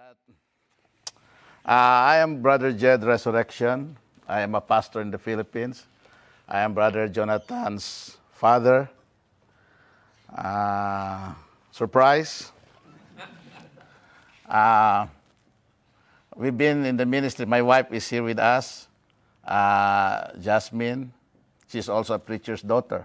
I am Brother Jed Resurrection. I am a pastor in the Philippines. I am Brother Jonathan's father. Surprise. We've been in the ministry. My wife is here with us, Jasmine. She's also a preacher's daughter.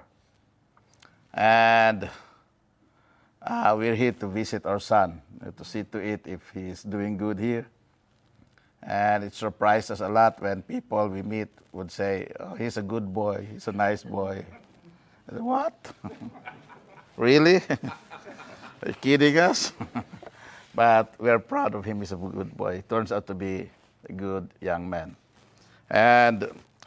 And we're here to visit our son, to see to it if he's doing good here. And it surprised us a lot when people we meet would say, "Oh, he's a good boy, he's a nice boy." I said, "What? Really? Are you kidding us?" But we are proud of him. He's a good boy. He turns out to be a good young man. And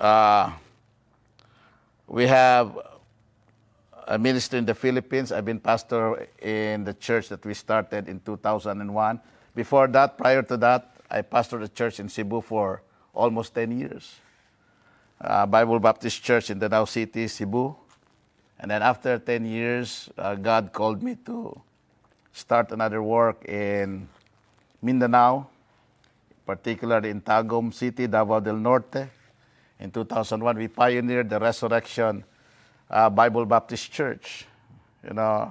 we have a ministry in the Philippines. I've been pastor in the church that we started in 2001. Before that, prior to that, I pastored a church in Cebu for almost 10 years. Bible Baptist Church in Danao City, Cebu. And then after 10 years, God called me to start another work in Mindanao, particularly in Tagum City, Davao del Norte. In 2001, we pioneered the Resurrection Bible Baptist Church. You know,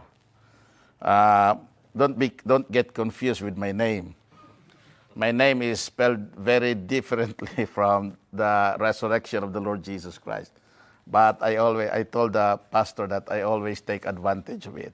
don't get confused with my name. My name is spelled very differently from the resurrection of the Lord Jesus Christ. But I told the pastor that I always take advantage of it.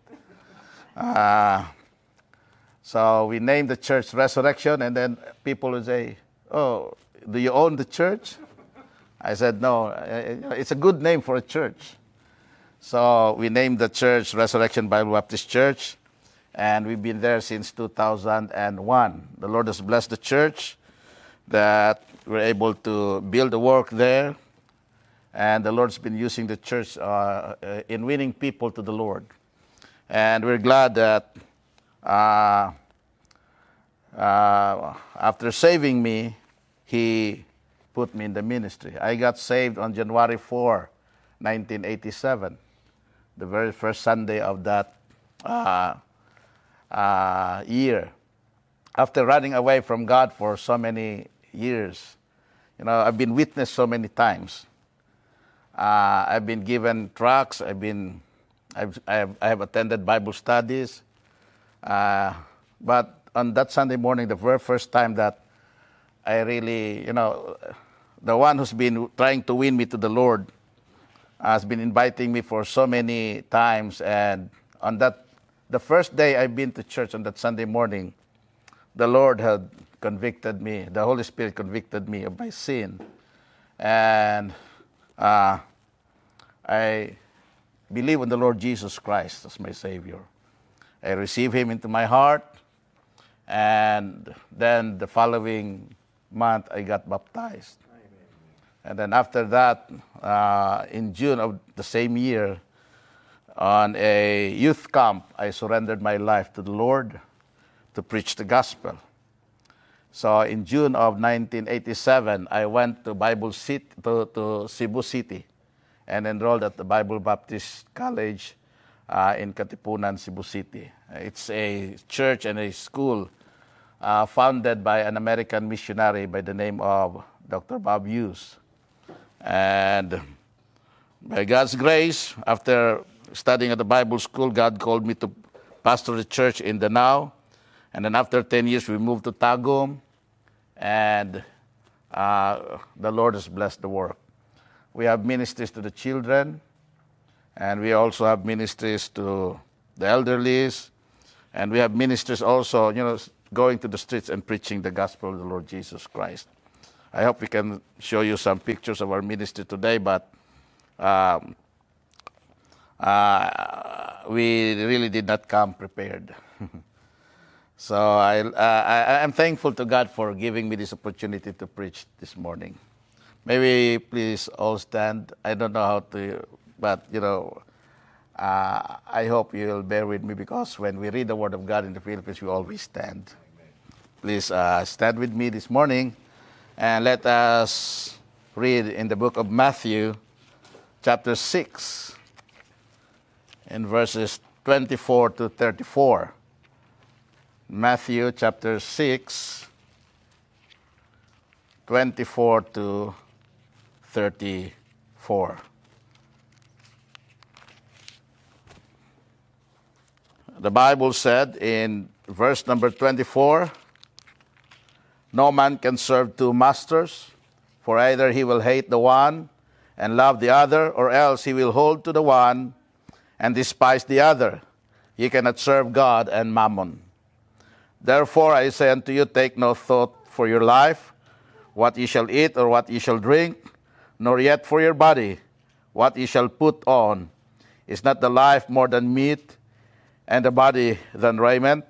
So we named the church Resurrection, and then people would say, "Oh, do you own the church?" I said, "No, it's a good name for a church." So we named the church Resurrection Bible Baptist Church, and we've been there since 2001. The Lord has blessed the church that we're able to build the work there, and the Lord's been using the church in winning people to the Lord. And we're glad that after saving me, He put me in the ministry. I got saved on January 4, 1987, the very first Sunday of that year. After running away from God for so many years, you know, I've been witnessed so many times. I've been given tracts. I have attended Bible studies. But on that Sunday morning, the very first time that I really, you know, the one who's been trying to win me to the Lord has been inviting me for so many times. And on that, the first day I've been to church on that Sunday morning, the Lord had convicted me. The Holy Spirit convicted me of my sin. And I believe in the Lord Jesus Christ as my Savior. I received Him into my heart. And then the following month, I got baptized. Amen. And then after that, in June of the same year, on a youth camp, I surrendered my life to the Lord to preach the gospel. So in June of 1987, I went to to Cebu City and enrolled at the Bible Baptist College in Katipunan, Cebu City. It's a church and a school founded by an American missionary by the name of Dr. Bob Hughes. And by God's grace, after studying at the Bible school, God called me to pastor the church in Danao. And then after 10 years, we moved to Tagum. And the Lord has blessed the work. We have ministries to the children. And we also have ministries to the elderlies. And we have ministries also, you know, going to the streets and preaching the gospel of the Lord Jesus Christ. I hope we can show you some pictures of our ministry today, but we really did not come prepared. So I'm thankful to God for giving me this opportunity to preach this morning. Maybe please all stand. I don't know how to, but you know, I hope you'll bear with me because when we read the Word of God in the Philippines, we always stand. Please stand with me this morning and let us read in the book of Matthew, chapter 6, in verses 24 to 34. Matthew chapter 6, 24 to 34. The Bible said in verse number 24, "No man can serve two masters, for either he will hate the one and love the other, or else he will hold to the one and despise the other. Ye cannot serve God and mammon. Therefore I say unto you, take no thought for your life, what ye shall eat or what ye shall drink, nor yet for your body, what ye shall put on. Is not the life more than meat, and the body than raiment?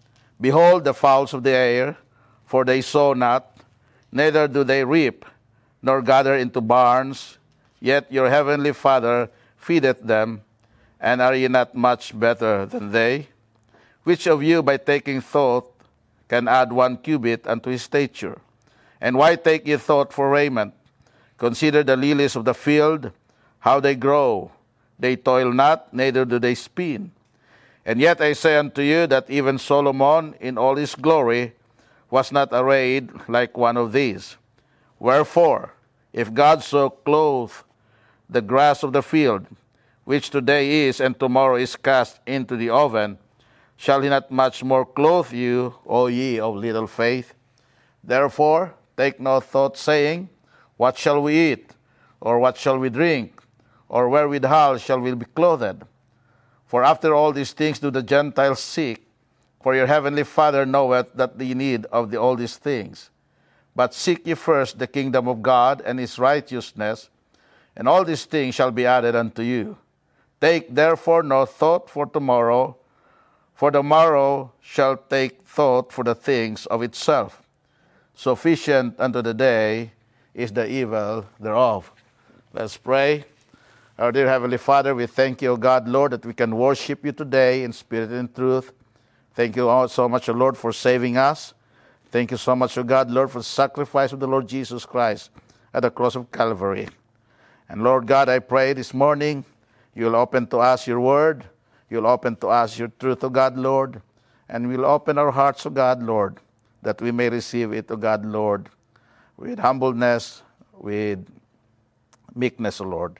Behold the fowls of the air, for they sow not, neither do they reap, nor gather into barns, yet your heavenly Father feedeth them. And are ye not much better than they? Which of you by taking thought can add 1 cubit unto his stature? And why take ye thought for raiment? Consider the lilies of the field, how they grow. They toil not, neither do they spin. And yet I say unto you that even Solomon in all his glory was not arrayed like one of these. Wherefore, if God so clothe the grass of the field, which today is and tomorrow is cast into the oven, shall he not much more clothe you, O ye of little faith? Therefore take no thought, saying, What shall we eat? Or what shall we drink? Or wherewithal shall we be clothed? For after all these things do the Gentiles seek. For your heavenly Father knoweth that ye need of all these things. But seek ye first the kingdom of God and his righteousness, and all these things shall be added unto you. Take therefore no thought for tomorrow, for the morrow shall take thought for the things of itself. Sufficient unto the day is the evil thereof." Let's pray. Our dear Heavenly Father, we thank you, O God, Lord, that we can worship you today in spirit and in truth. Thank you all so much, O Lord, for saving us. Thank you so much, O God, Lord, for the sacrifice of the Lord Jesus Christ at the cross of Calvary. And Lord God, I pray this morning, you'll open to us your word. You'll open to us your truth, O God, Lord. And we'll open our hearts, O God, Lord, that we may receive it, O God, Lord, with humbleness, with meekness, O Lord.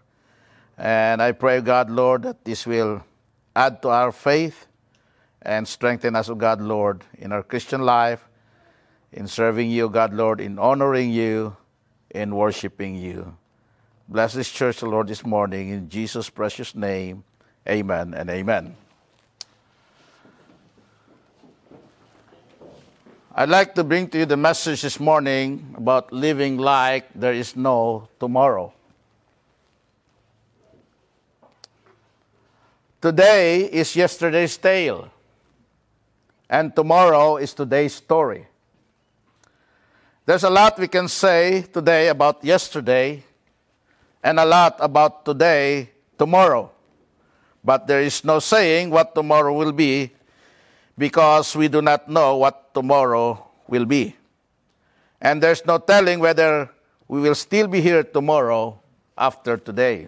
And I pray, God, Lord, that this will add to our faith and strengthen us, O God, Lord, in our Christian life, in serving you, O God, Lord, in honoring you, in worshiping you. Bless this church, O Lord, this morning. In Jesus' precious name, amen and amen. I'd like to bring to you the message this morning about living like there is no tomorrow. Today is yesterday's tale, and tomorrow is today's story. There's a lot we can say today about yesterday, and a lot about today, tomorrow. But there is no saying what tomorrow will be, because we do not know what tomorrow will be. And there's no telling whether we will still be here tomorrow after today.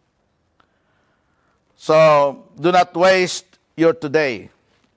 So do not waste your today.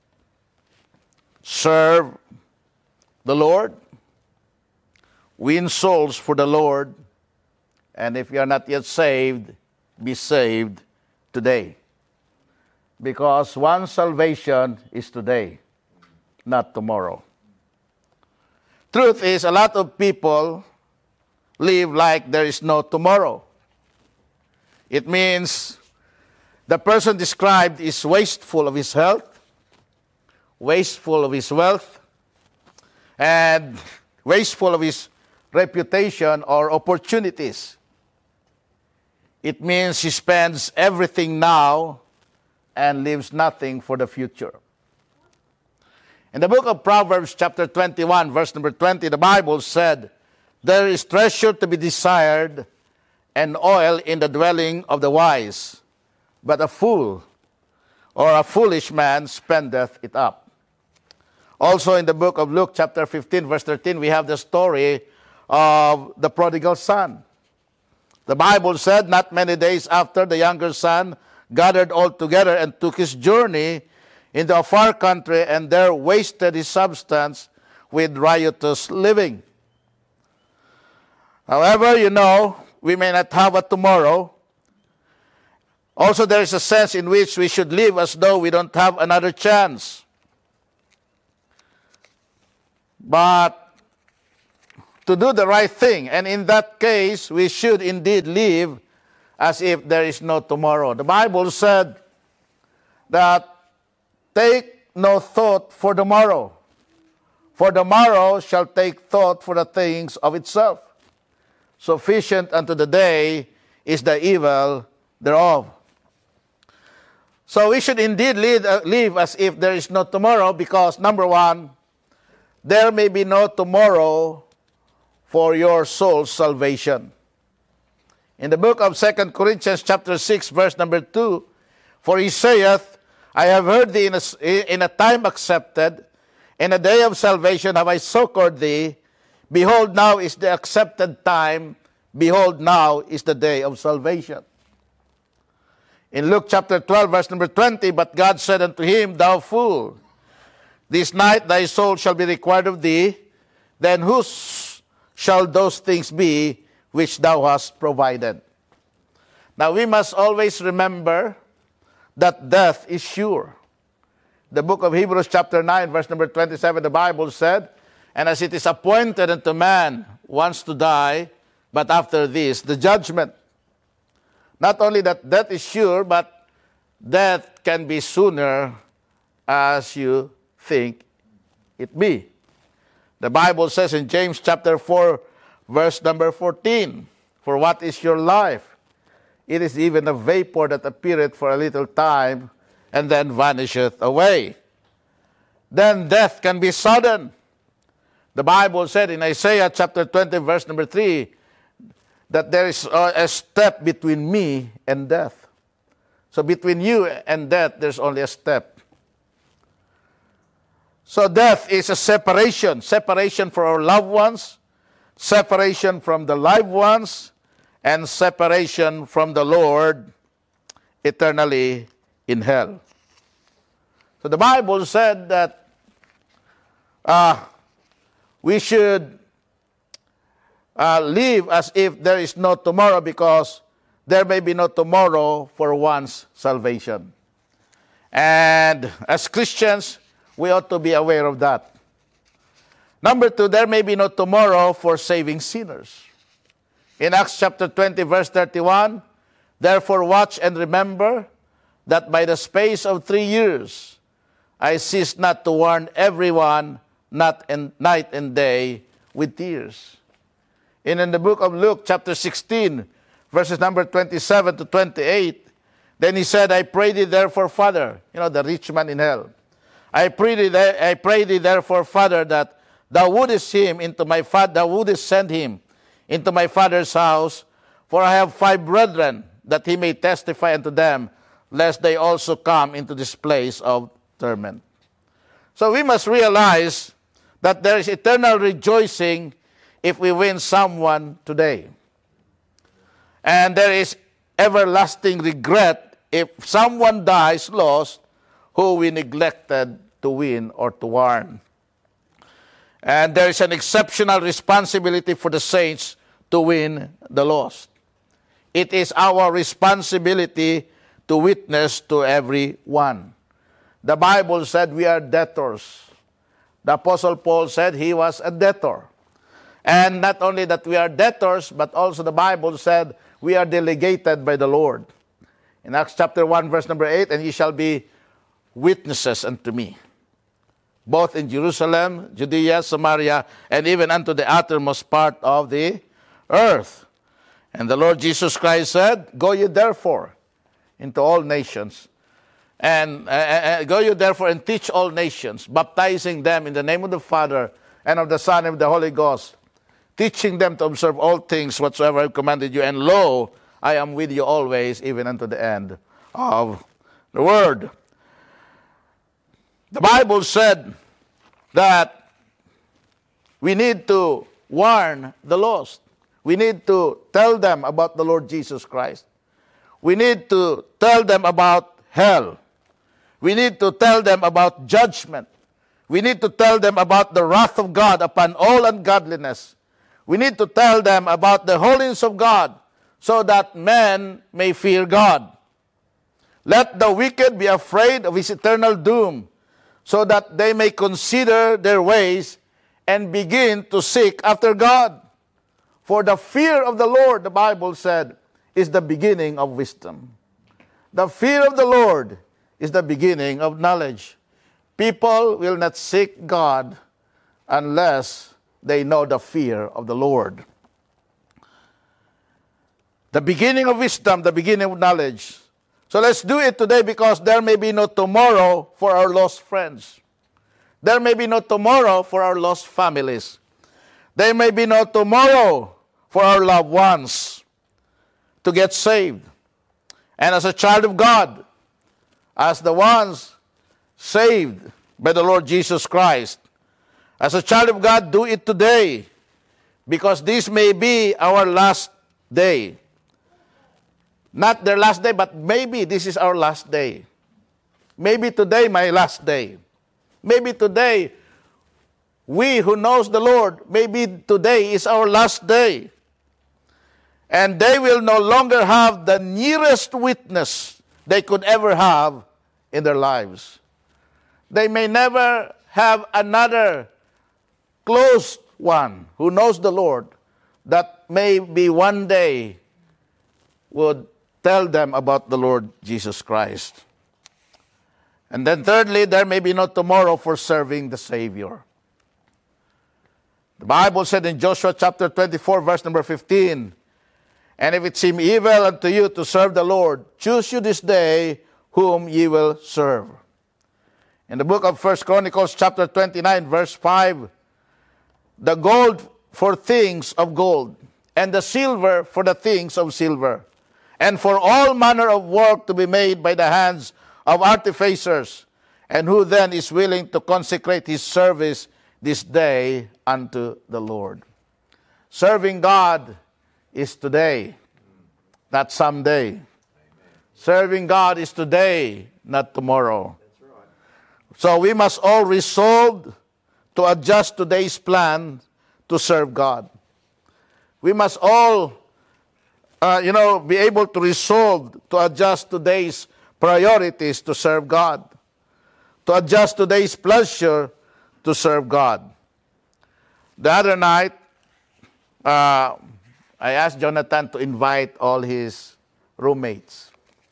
Serve the Lord. Win souls for the Lord. And if you are not yet saved, be saved today. Because one's salvation is today, not tomorrow. Truth is, a lot of people live like there is no tomorrow. It means the person described is wasteful of his health, wasteful of his wealth, and wasteful of his reputation or opportunities. It means he spends everything now and leaves nothing for the future. In the book of Proverbs, chapter 21, verse number 20, the Bible said, "There is treasure to be desired and oil in the dwelling of the wise, but a fool or a foolish man spendeth it up." Also in the book of Luke, chapter 15, verse 13, we have the story of the prodigal son. The Bible said, not many days after, the younger son gathered all together and took his journey into a far country, and there wasted his substance with riotous living. However, we may not have a tomorrow. Also, there is a sense in which we should live as though we don't have another chance. But to do the right thing, and in that case, we should indeed live as if there is no tomorrow. The Bible said that take no thought for tomorrow, for tomorrow shall take thought for the things of itself. Sufficient unto the day is the evil thereof. So we should indeed live as if there is no tomorrow, because number one, there may be no tomorrow for your soul's salvation. In the book of 2 Corinthians chapter 6, verse number 2, for he saith, I have heard thee in a time accepted, in a day of salvation have I succored thee. Behold, now is the accepted time. Behold, now is the day of salvation. In Luke chapter 12, verse number 20, but God said unto him, thou fool, this night thy soul shall be required of thee. Then whose shall those things be which thou hast provided? Now we must always remember that death is sure. The book of Hebrews chapter 9, verse number 27, the Bible said, and as it is appointed unto man once to die, but after this, the judgment. Not only that death is sure, but death can be sooner as you think it be. The Bible says in James chapter 4, verse number 14, for what is your life? It is even a vapor that appeareth for a little time, and then vanisheth away. Then death can be sudden. The Bible said in Isaiah chapter 20, verse number 3, that there is a step between me and death. So between you and death, there's only a step. So death is a separation for our loved ones, separation from the live ones, and separation from the Lord eternally in hell. So the Bible said that we should live as if there is no tomorrow, because there may be no tomorrow for one's salvation. And as Christians, we ought to be aware of that. Number two, there may be no tomorrow for saving sinners. In Acts chapter 20, verse 31, therefore watch and remember that by the space of 3 years I cease not to warn everyone night and day with tears. And in the book of Luke chapter 16, verses number 27 to 28, then he said, I pray thee therefore, Father, the rich man in hell, I pray thee therefore, Father, that thou wouldest send him into my father's house, for I have 5 brethren, that he may testify unto them, lest they also come into this place of torment. So we must realize that there is eternal rejoicing if we win someone today. And there is everlasting regret if someone dies lost who we neglected to win or to warn. And there is an exceptional responsibility for the saints to win the lost. It is our responsibility to witness to everyone. The Bible said we are debtors. The Apostle Paul said he was a debtor. And not only that we are debtors, but also the Bible said we are delegated by the Lord. In Acts chapter 1, verse number 8, and ye shall be witnesses unto me, both in Jerusalem, Judea, Samaria, and even unto the uttermost part of the earth. And the Lord Jesus Christ said, go ye therefore into all nations, and go ye therefore and teach all nations, baptizing them in the name of the Father, and of the Son, and of the Holy Ghost, teaching them to observe all things whatsoever I have commanded you, and lo, I am with you always, even unto the end of the world. The Bible said that we need to warn the lost. We need to tell them about the Lord Jesus Christ. We need to tell them about hell. We need to tell them about judgment. We need to tell them about the wrath of God upon all ungodliness. We need to tell them about the holiness of God so that men may fear God. Let the wicked be afraid of his eternal doom so that they may consider their ways and begin to seek after God. For the fear of the Lord, the Bible said, is the beginning of wisdom. The fear of the Lord is the beginning of knowledge. People will not seek God unless they know the fear of the Lord. The beginning of wisdom, the beginning of knowledge. So let's do it today because there may be no tomorrow for our lost friends. There may be no tomorrow for our lost families. There may be no tomorrow for our loved ones to get saved. And as a child of God, as the ones saved by the Lord Jesus Christ, as a child of God, do it today because this may be our last day. Not their last day, but maybe this is our last day. Maybe today, my last day. Maybe today, we who knows the Lord, maybe today is our last day. And they will no longer have the nearest witness they could ever have in their lives. They may never have another close one who knows the Lord that maybe one day would tell them about the Lord Jesus Christ. And then thirdly, there may be no tomorrow for serving the Savior. The Bible said in Joshua chapter 24, verse number 15, and if it seem evil unto you to serve the Lord, choose you this day whom ye will serve. In the book of 1 Chronicles chapter 29, verse 5, the gold for things of gold, and the silver for the things of silver, and for all manner of work to be made by the hands of artificers, and who then is willing to consecrate his service this day unto the Lord. Serving God is today, not someday. Amen. Serving God is today, not tomorrow. That's right. So we must all resolve to adjust today's plan to serve God. We must all be able to resolve to adjust today's priorities to serve God, to adjust today's pleasure to serve God. The other night, I asked Jonathan to invite all his roommates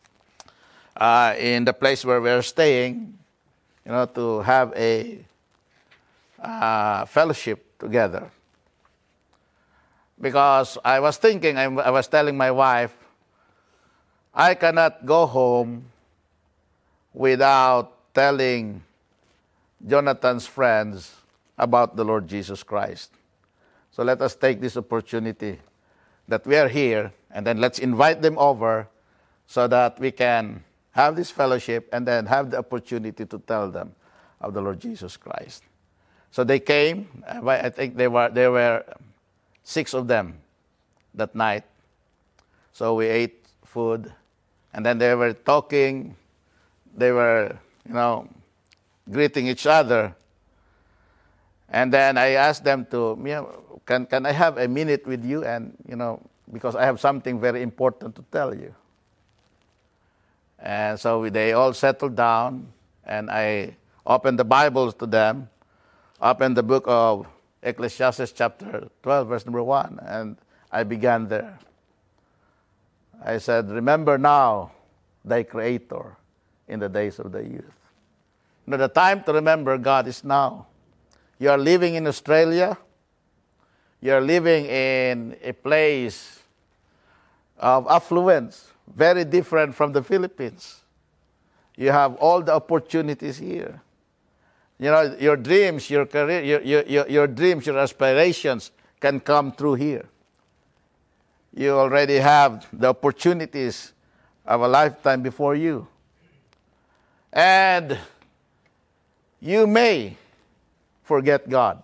in the place where we're staying, to have a fellowship together. Because I was thinking, I was telling my wife, I cannot go home without telling Jonathan's friends about the Lord Jesus Christ. So let us take this opportunity that we are here, and then let's invite them over so that we can have this fellowship and then have the opportunity to tell them of the Lord Jesus Christ. So they came. I think there were 6 of them that night. So we ate food, and then they were talking. They were, greeting each other. And then I asked them to, can I have a minute with you? And, because I have something very important to tell you. And so they all settled down, and I opened the Bibles to them, opened the book of Ecclesiastes chapter 12, verse number 1, and I began there. I said, remember now thy Creator in the days of the youth. The time to remember God is now. You are living in Australia. You are living in a place of affluence, very different from the Philippines. You have all the opportunities here. Your dreams, your career, your dreams, your aspirations can come through here. You already have the opportunities of a lifetime before you. And you may forget God.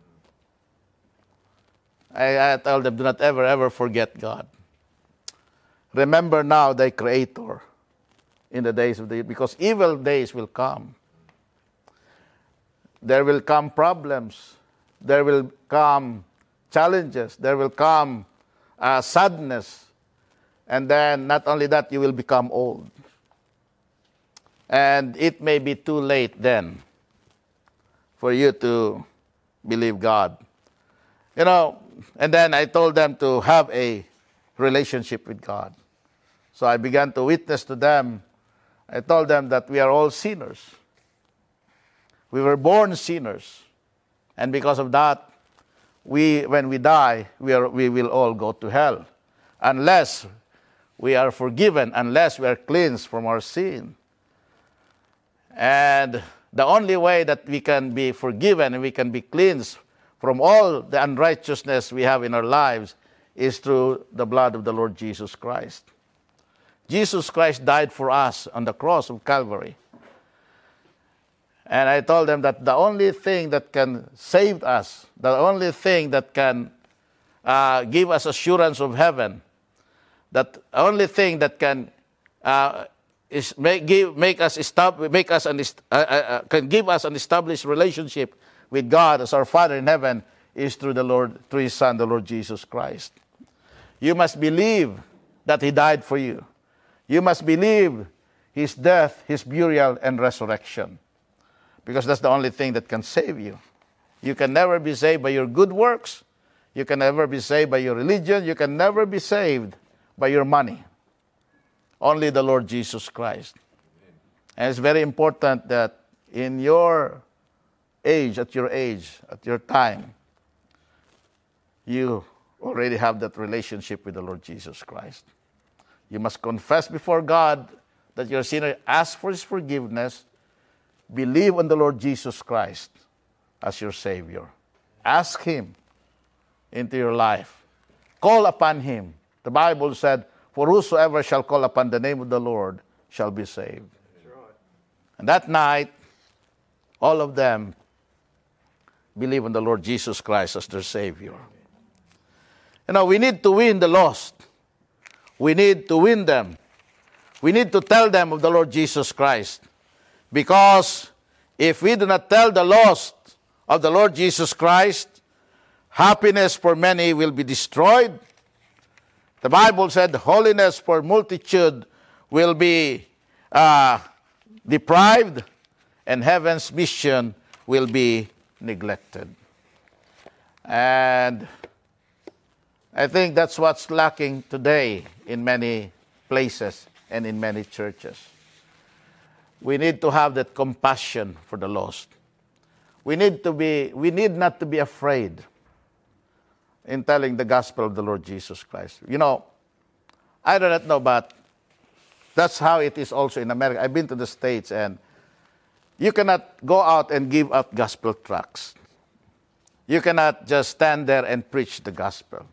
I tell them, do not ever, ever forget God. Remember now thy Creator in the days of the because evil days will come. There will come problems. There will come challenges. There will come sadness. And then not only that, you will become old. And it may be too late then for you to believe God. You know, and then I told them to have a relationship with God. So I began to witness to them. I told them that we are all sinners. We were born sinners. And because of that, when we die, we will all go to hell. Unless we are forgiven, unless we are cleansed from our sin. And the only way that we can be forgiven and we can be cleansed from all the unrighteousness we have in our lives is through the blood of the Lord Jesus Christ. Jesus Christ died for us on the cross of Calvary. And I told them that the only thing that can save us, the only thing that can give us assurance of heaven, that only thing that can give us an established relationship with God as our Father in heaven is through His Son, the Lord Jesus Christ. You must believe that He died for you. You must believe His death, His burial, and resurrection. Because that's the only thing that can save you. You can never be saved by your good works. You can never be saved by your religion. You can never be saved by your money. Only the Lord Jesus Christ. And it's very important that in your age, at your time, you already have that relationship with the Lord Jesus Christ. You must confess before God that you're a sinner, ask for His forgiveness, believe on the Lord Jesus Christ as your Savior. Ask Him into your life. Call upon Him. The Bible said, "For whosoever shall call upon the name of the Lord shall be saved." Right. And that night, all of them believe in the Lord Jesus Christ as their Savior. You know, we need to win the lost. We need to win them. We need to tell them of the Lord Jesus Christ. Because if we do not tell the lost of the Lord Jesus Christ, happiness for many will be destroyed. The Bible said holiness for multitude will be deprived, and heaven's mission will be neglected. And I think that's what's lacking today in many places and in many churches. We need to have that compassion for the lost. We need not to be afraid in telling the gospel of the Lord Jesus Christ. You know, I do not know, but that's how it is also in America. I've been to the States, and you cannot go out and give out gospel tracts. You cannot just stand there and preach the gospel.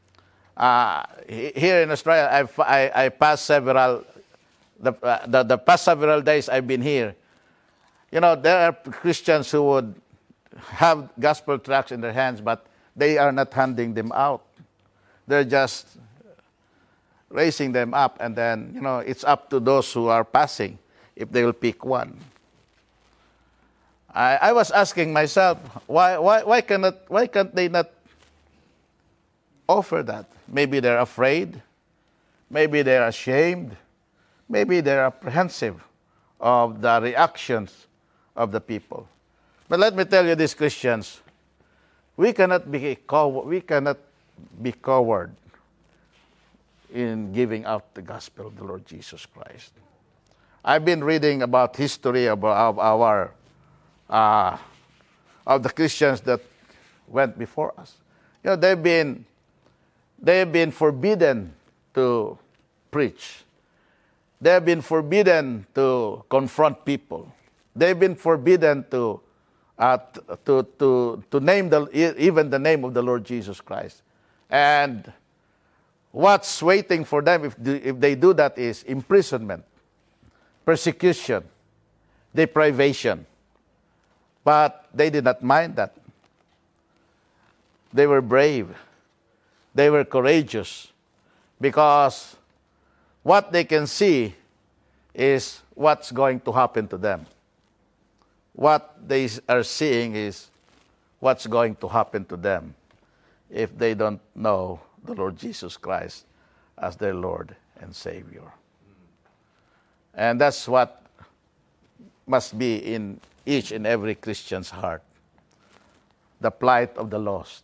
Here in Australia, I passed several. The past several days I've been here, you know, there are Christians who would have gospel tracts in their hands, but they are not handing them out. They're just raising them up, and then, you know, it's up to those who are passing if they will pick one. I was asking myself, why can't they not offer that? Maybe they're afraid. Maybe they're ashamed. Maybe they're apprehensive of the reactions of the people. But let me tell you this, Christians, we cannot be coward in giving out the gospel of the Lord Jesus Christ. I've been reading about history of the Christians that went before us. You know, they've been forbidden to preach. They have been forbidden to confront people. They've been forbidden to name even the name of the Lord Jesus Christ. And what's waiting for them if they do that is imprisonment, persecution, deprivation. But they did not mind that. They were brave. They were courageous, because what they can see is what's going to happen to them. What they are seeing is what's going to happen to them if they don't know the Lord Jesus Christ as their Lord and Savior. And that's what must be in each and every Christian's heart, the plight of the lost.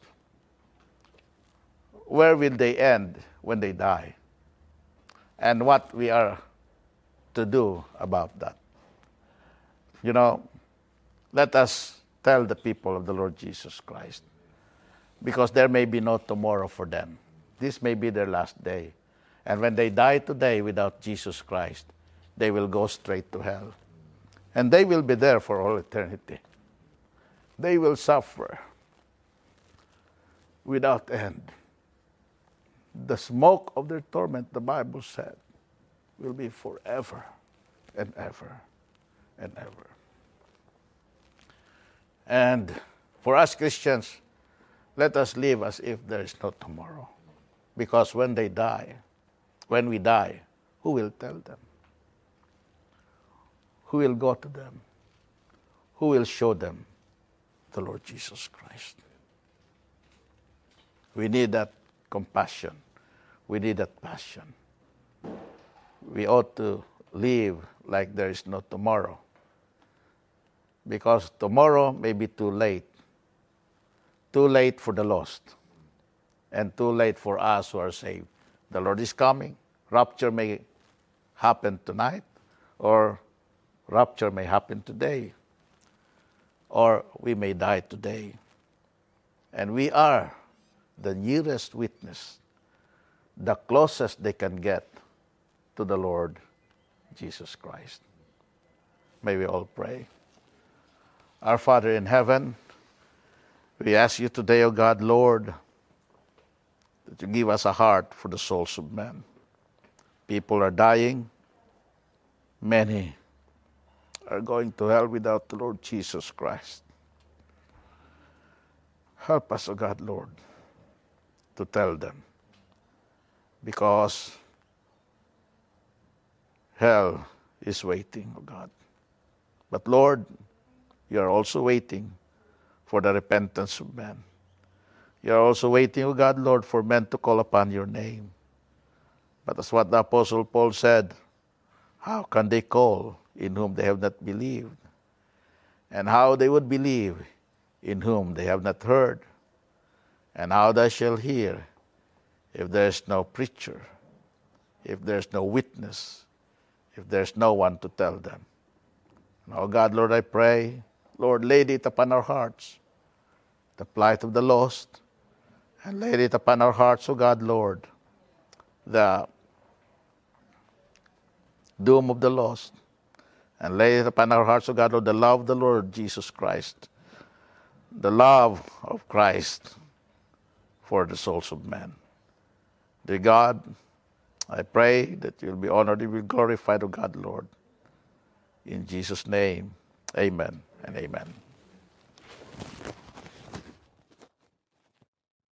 Where will they end when they die? And what we are to do about that. You know, let us tell the people of the Lord Jesus Christ, because there may be no tomorrow for them. This may be their last day. And when they die today without Jesus Christ, they will go straight to hell. And they will be there for all eternity. They will suffer without end. The smoke of their torment, the Bible said, will be forever and ever and ever. And for us Christians, let us live as if there is no tomorrow. Because when we die, who will tell them? Who will go to them? Who will show them the Lord Jesus Christ? We need that compassion. We need that passion. We ought to live like there is no tomorrow. Because tomorrow may be too late. Too late for the lost. And too late for us who are saved. The Lord is coming. Rapture may happen tonight, or rapture may happen today, or we may die today. And we are the nearest witness, the closest they can get to the Lord Jesus Christ. May we all pray. Our Father in heaven, we ask you today, O God, Lord, that you give us a heart for the souls of men. People are dying. Many are going to hell without the Lord Jesus Christ. Help us, O God, Lord, to tell them. Because hell is waiting, O God. But Lord, you are also waiting for the repentance of men. You are also waiting, O God, Lord, for men to call upon your name. But as what the Apostle Paul said, how can they call in whom they have not believed? And how they would believe in whom they have not heard? And how they shall hear if there is no preacher, if there is no witness, if there is no one to tell them? And, oh God, Lord, I pray, Lord, lay it upon our hearts, the plight of the lost, and lay it upon our hearts, O God, Lord, the doom of the lost, and lay it upon our hearts, O God, Lord, the love of the Lord Jesus Christ, the love of Christ for the souls of men. Dear God, I pray that you'll be honored, you will be glorified, O God, Lord. In Jesus' name, amen and amen.